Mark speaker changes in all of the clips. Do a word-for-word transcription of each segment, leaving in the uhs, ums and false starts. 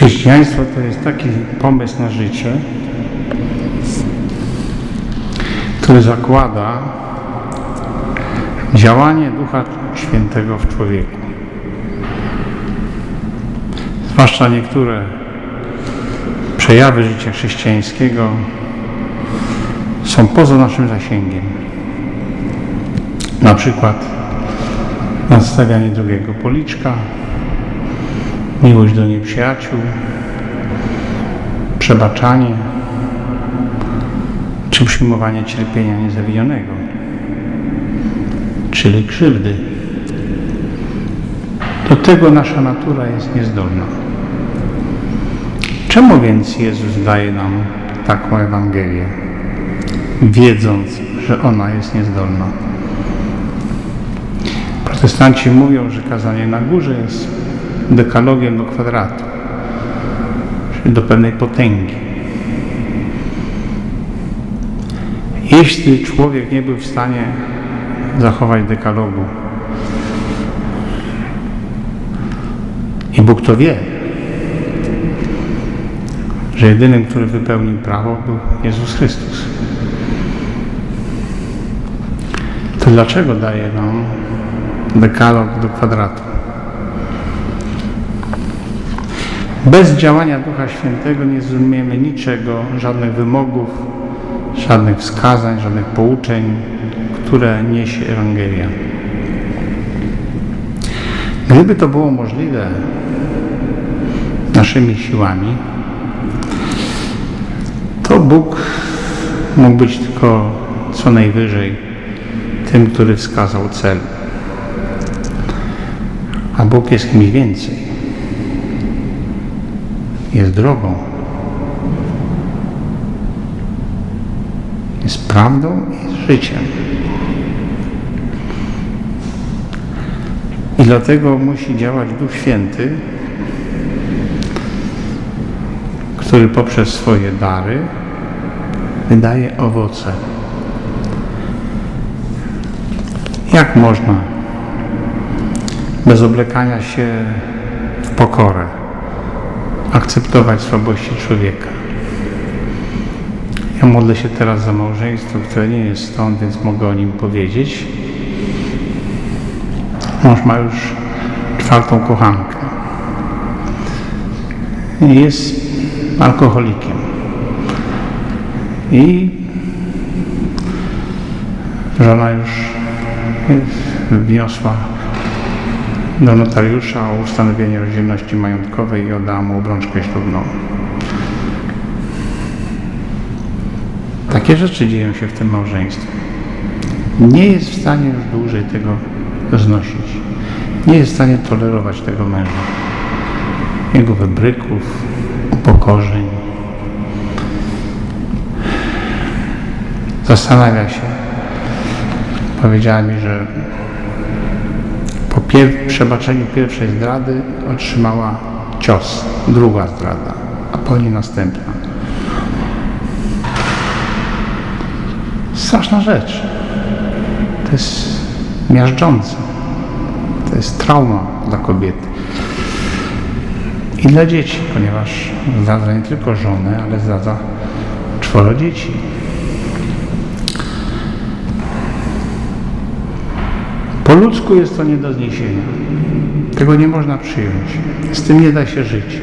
Speaker 1: Chrześcijaństwo to jest taki pomysł na życie, który zakłada działanie Ducha Świętego w człowieku. Zwłaszcza niektóre przejawy życia chrześcijańskiego są poza naszym zasięgiem. Na przykład nadstawianie drugiego policzka, miłość do nieprzyjaciół, przebaczanie czy przyjmowanie cierpienia niezawinionego, czyli krzywdy. Do tego nasza natura jest niezdolna. Czemu więc Jezus daje nam taką Ewangelię, wiedząc, że ona jest niezdolna? Protestanci mówią, że kazanie na górze jest dekalogiem do kwadratu, czyli do pewnej potęgi. Jeśli człowiek nie był w stanie zachować dekalogu, i Bóg to wie, że jedynym, który wypełnił prawo, był Jezus Chrystus, to dlaczego daje nam dekalog do kwadratu? Bez działania Ducha Świętego nie zrozumiemy niczego, żadnych wymogów, żadnych wskazań, żadnych pouczeń, które niesie Ewangelia. Gdyby to było możliwe naszymi siłami, to Bóg mógł być tylko co najwyżej tym, który wskazał cel. A Bóg jest kimś więcej. Jest drogą. Jest prawdą i jest życiem. I dlatego musi działać Duch Święty, który poprzez swoje dary wydaje owoce. Jak można bez oblekania się w pokorę akceptować słabości człowieka? Ja modlę się teraz za małżeństwo, które nie jest stąd, więc mogę o nim powiedzieć. Mąż ma już czwartą kochankę. Jest alkoholikiem. I żona już wniosła do notariusza o ustanowienie rozdzielności majątkowej i oddała mu obrączkę ślubną. Takie rzeczy dzieją się w tym małżeństwie. Nie jest w stanie już dłużej tego znosić. Nie jest w stanie tolerować tego męża. Jego wybryków, upokorzeń. Zastanawia się. Powiedziała mi, że po pier- przebaczeniu pierwszej zdrady otrzymała cios, druga zdrada, a po niej następna. Straszna rzecz. To jest miażdżące. To jest trauma dla kobiety. I dla dzieci, ponieważ zdradza nie tylko żonę, ale zdradza czworo dzieci. Po ludzku jest to nie do zniesienia. Tego nie można przyjąć. Z tym nie da się żyć.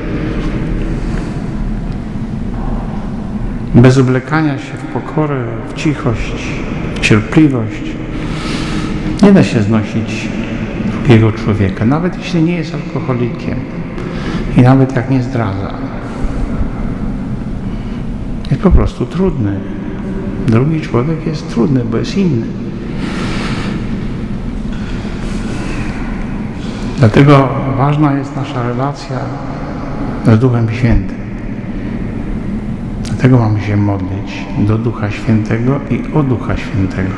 Speaker 1: Bez oblekania się w pokorę, w cichość, w cierpliwość nie da się znosić drugiego człowieka, nawet jeśli nie jest alkoholikiem i nawet jak nie zdradza. Jest po prostu trudny. Drugi człowiek jest trudny, bo jest inny. Dlatego ważna jest nasza relacja z Duchem Świętym. Dlatego mamy się modlić do Ducha Świętego i o Ducha Świętego.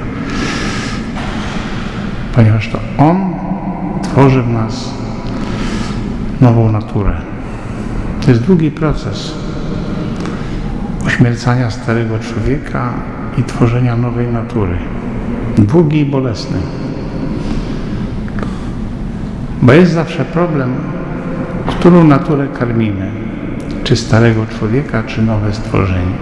Speaker 1: Ponieważ to On tworzy w nas nową naturę. To jest długi proces uśmiercania starego człowieka i tworzenia nowej natury. Długi i bolesny. Bo jest zawsze problem Którą naturę karmimy? Czy starego człowieka, czy nowe stworzenie?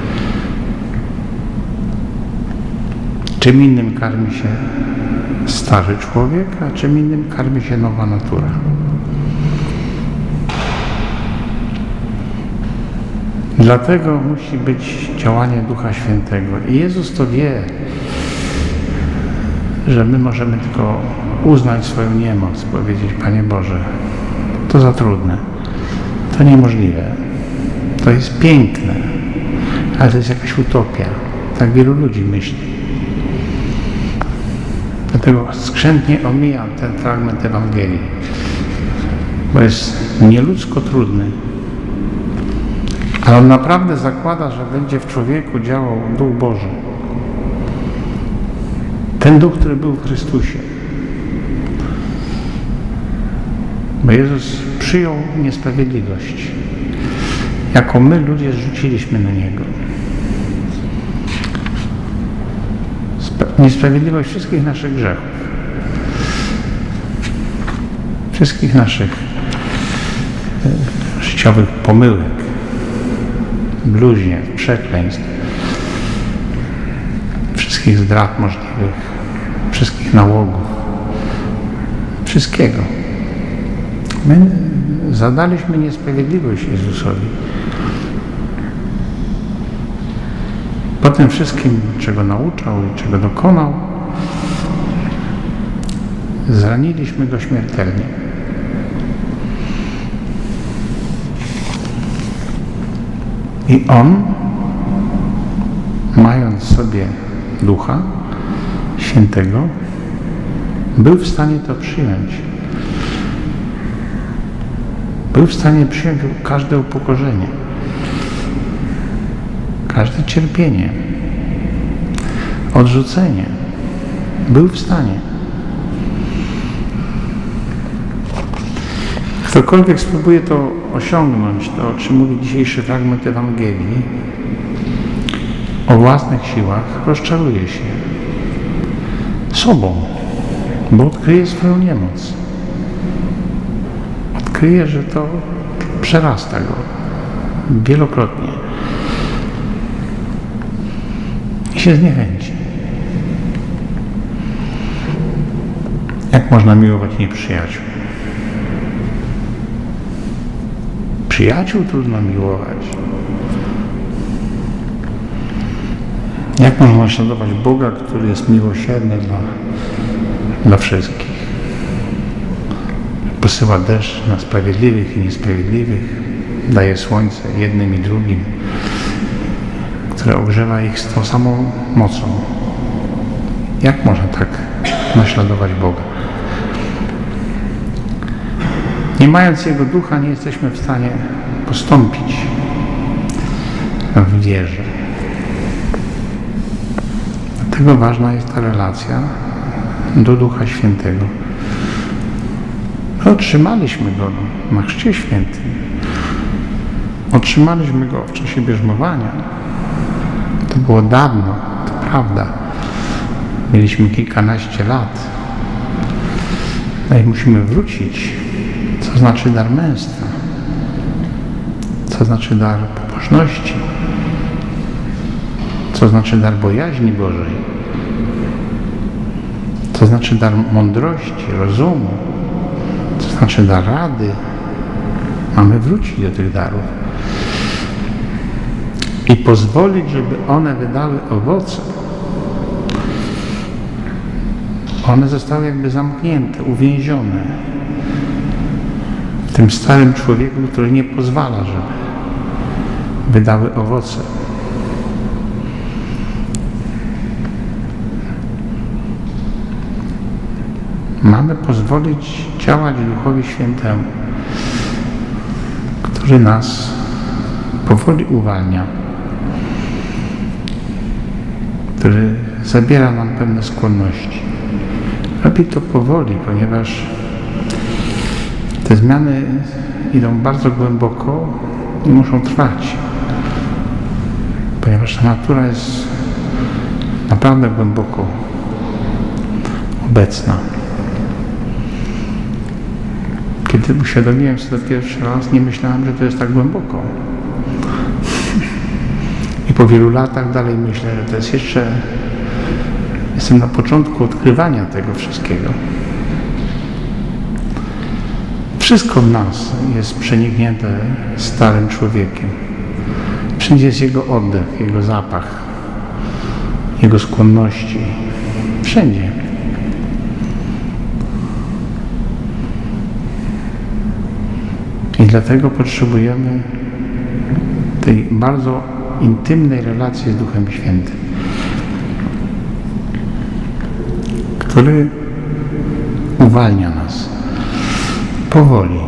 Speaker 1: Czym innym karmi się stary człowiek, a czym innym karmi się nowa natura. Dlatego musi być działanie Ducha Świętego. I Jezus to wie, że my możemy tylko uznać swoją niemoc, powiedzieć: Panie Boże, to za trudne, to niemożliwe, to jest piękne, ale to jest jakaś utopia. Tak wielu ludzi myśli. Dlatego skrzętnie omijam ten fragment Ewangelii, bo jest nieludzko trudny. Ale on naprawdę zakłada, że będzie w człowieku działał Duch Boży. Ten Duch, który był w Chrystusie. Bo Jezus przyjął niesprawiedliwość, jaką my, ludzie, zrzuciliśmy na Niego. Niesprawiedliwość wszystkich naszych grzechów, wszystkich naszych życiowych pomyłek, bluźnierstw, przekleństw, wszystkich zdrad możliwych, wszystkich nałogów, wszystkiego. My zadaliśmy niesprawiedliwość Jezusowi. Po tym wszystkim, czego nauczał i czego dokonał, zraniliśmy Go śmiertelnie. I On, mając w sobie Ducha Świętego, był w stanie to przyjąć. Był w stanie przyjąć każde upokorzenie, każde cierpienie, odrzucenie. Był w stanie. Ktokolwiek spróbuje to osiągnąć, to o czym mówi dzisiejszy fragment Ewangelii, o własnych siłach, rozczaruje się sobą, bo odkryje swoją niemoc. Odkryje, że to przerasta go wielokrotnie i się zniechęci. Jak można miłować nieprzyjaciół? Przyjaciół trudno miłować. Jak można naśladować Boga, który jest miłosierny dla, dla wszystkich? Posyła deszcz na sprawiedliwych i niesprawiedliwych, daje słońce jednym i drugim, które ogrzewa ich z tą samą mocą. Jak można tak naśladować Boga? Nie mając Jego Ducha, nie jesteśmy w stanie postąpić w wierze. Dlatego ważna jest ta relacja do Ducha Świętego. My otrzymaliśmy Go na Chrzcie Świętym. Otrzymaliśmy Go w czasie bierzmowania. To było dawno, to prawda. Mieliśmy kilkanaście lat. No i musimy wrócić. Co znaczy dar męstwa? Co znaczy dar pobożności? Co znaczy dar bojaźni Bożej? Co znaczy dar mądrości, rozumu? Co znaczy dar rady? Mamy wrócić do tych darów i pozwolić, żeby one wydały owoce. One zostały jakby zamknięte, uwięzione w tym starym człowieku, który nie pozwala, żeby wydały owoce. Mamy pozwolić działać Duchowi Świętemu, który nas powoli uwalnia, który zabiera nam pewne skłonności. Robi to powoli, ponieważ te zmiany idą bardzo głęboko i muszą trwać, ponieważ ta natura jest naprawdę głęboko obecna. Kiedy uświadomiłem sobie to pierwszy raz, nie myślałem, że to jest tak głęboko. I po wielu latach dalej myślę, że to jest jeszcze... Jestem na początku odkrywania tego wszystkiego. Wszystko w nas jest przeniknięte starym człowiekiem. Wszędzie jest jego oddech, jego zapach, jego skłonności. Wszędzie. I dlatego potrzebujemy tej bardzo intymnej relacji z Duchem Świętym, który uwalnia nas powoli.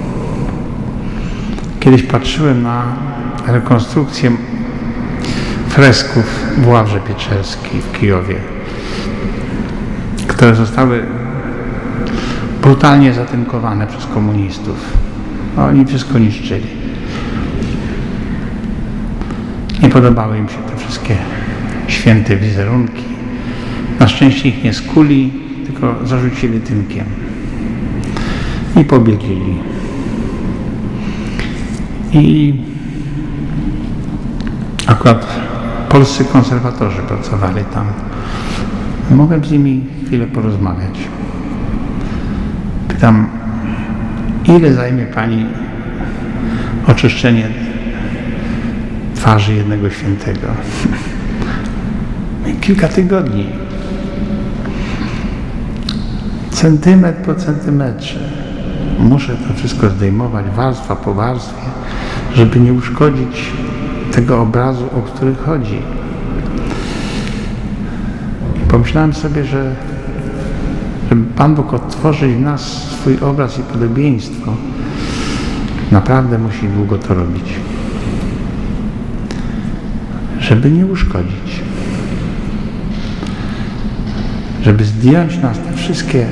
Speaker 1: Kiedyś patrzyłem na rekonstrukcję fresków w Ławrze Pieczerskiej w Kijowie, które zostały brutalnie zatynkowane przez komunistów. Oni wszystko niszczyli. Nie podobały im się te wszystkie święte wizerunki. Na szczęście ich nie skuli, tylko zarzucili tynkiem i pobielili. I akurat polscy konserwatorzy pracowali tam. Mogłem z nimi chwilę porozmawiać. Pytam, ile zajmie Pani oczyszczenie twarzy jednego świętego? Kilka tygodni. Centymetr po centymetrze. Muszę to wszystko zdejmować, warstwa po warstwie, żeby nie uszkodzić tego obrazu, o który chodzi. I pomyślałem sobie, że żeby Pan Bóg odtworzyć w nas swój obraz i podobieństwo, naprawdę musi długo to robić. Żeby nie uszkodzić. Żeby zdjąć nas te wszystkie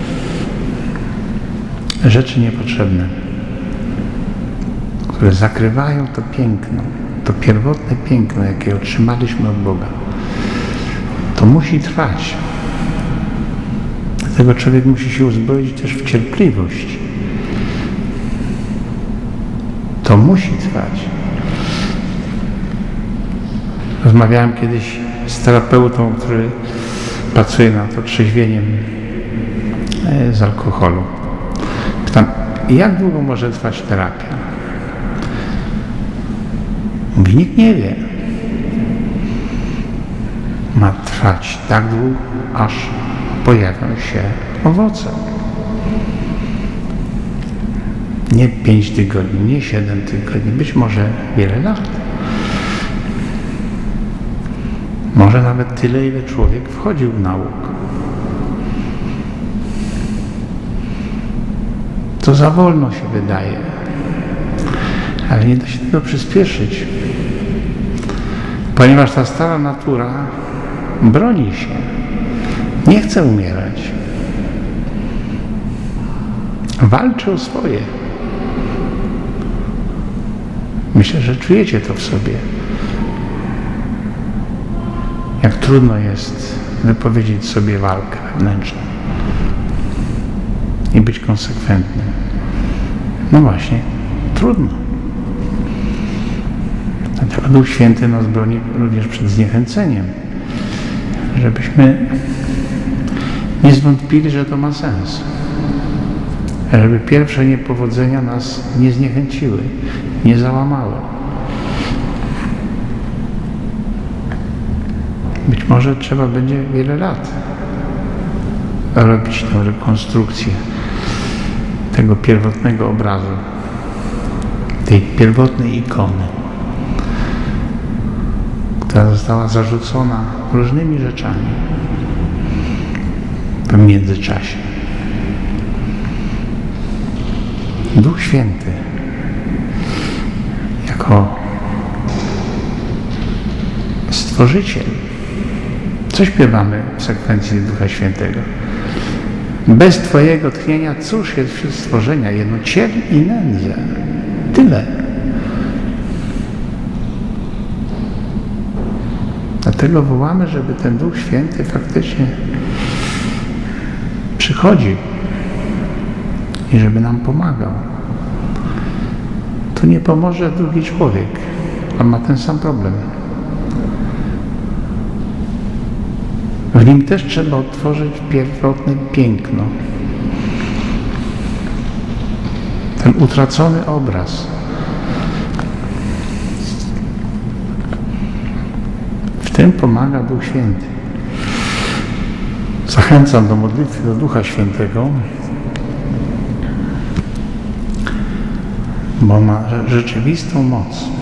Speaker 1: rzeczy niepotrzebne, które zakrywają to piękno, to pierwotne piękno, jakie otrzymaliśmy od Boga. To musi trwać. Dlatego człowiek musi się uzbroić też w cierpliwość. To musi trwać. Rozmawiałem kiedyś z terapeutą, który pracuje nad otrzeźwieniem z alkoholu. Pytam, jak długo może trwać terapia? Mówi, nikt nie wie. Ma trwać tak długo, aż pojawią się owoce. Nie pięć tygodni, nie siedem tygodni, być może wiele lat. Może nawet tyle, ile człowiek wchodził w naukę. To za wolno się wydaje, ale nie da się tego przyspieszyć, ponieważ ta stara natura broni się, nie chce umierać, walczy o swoje. Myślę, że czujecie to w sobie. Jak trudno jest wypowiedzieć sobie walkę wewnętrzną i być konsekwentnym. No właśnie, trudno. Dlatego Duch Święty nas broni również przed zniechęceniem, żebyśmy nie zwątpili, że to ma sens. Żeby pierwsze niepowodzenia nas nie zniechęciły, nie załamały. Być może trzeba będzie wiele lat robić tę rekonstrukcję tego pierwotnego obrazu, tej pierwotnej ikony, która została zarzucona różnymi rzeczami w międzyczasie. Duch Święty jako Stworzyciel. Co śpiewamy w sekwencji Ducha Świętego? Bez Twojego tchnienia cóż jest wśród stworzenia? Jedno ciel i nędzę. Tyle. Dlatego wołamy, żeby ten Duch Święty faktycznie przychodził i żeby nam pomagał. Tu nie pomoże drugi człowiek. On ma ten sam problem. W nim też trzeba odtworzyć pierwotne piękno. Ten utracony obraz. W tym pomaga Duch Święty. Zachęcam do modlitwy do Ducha Świętego, bo ma rzeczywistą moc.